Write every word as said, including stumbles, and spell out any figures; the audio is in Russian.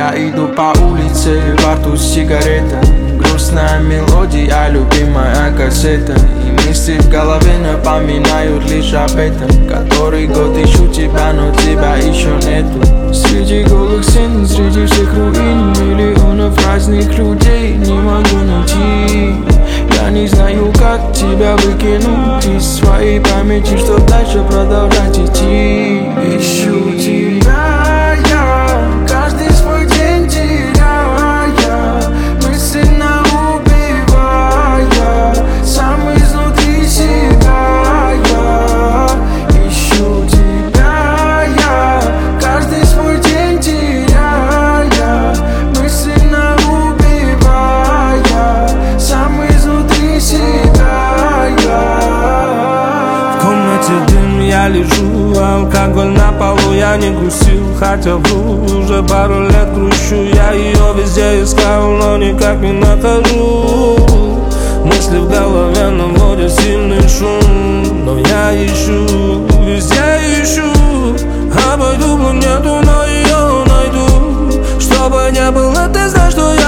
Я иду по улице, во рту сигарета, грустная мелодия, любимая кассета. И мысли в голове напоминают лишь об этом. Который год ищу тебя, но тебя еще нету. Среди голых стен, среди всех руин, миллионов разных людей не могу найти. Я не знаю, как тебя выкинуть из своей памяти, чтоб дальше продолжать идти. Ищу тебя я, каждый свой день теряя, мысленно убивая, сам изнутри себя я. Ищу тебя я, каждый свой день теряя, мысленно убивая, сам изнутри себя я. В комнате дым, я лежу, алкоголь на полу, я не грустил, хотя вру. Уже пару лет грущу, я ее везде искал, но никак не нахожу. Мысли в голове наводят сильный шум, но я ищу, везде ищу. Обойду планету, но ее найду. Чтобы не было, ты знаешь, что я